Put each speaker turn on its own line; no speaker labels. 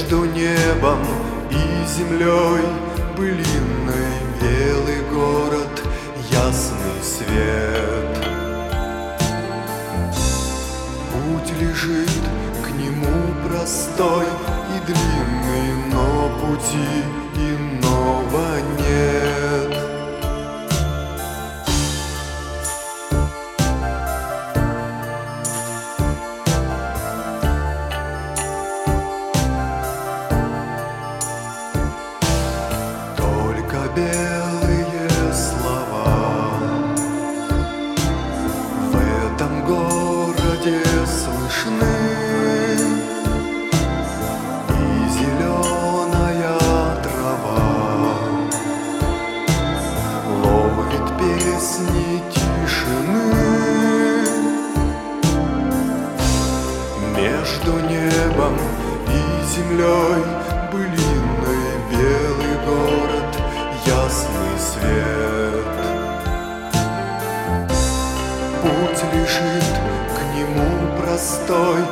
Между небом и землей былинный белый город, ясный свет. Путь лежит к нему простой и длинный, но пути иного нет. Белые слова в этом городе слышны, и зеленая трава ловит песни тишины. Между небом и землей былинный белый город, ясный свет. Путь лежит к нему простой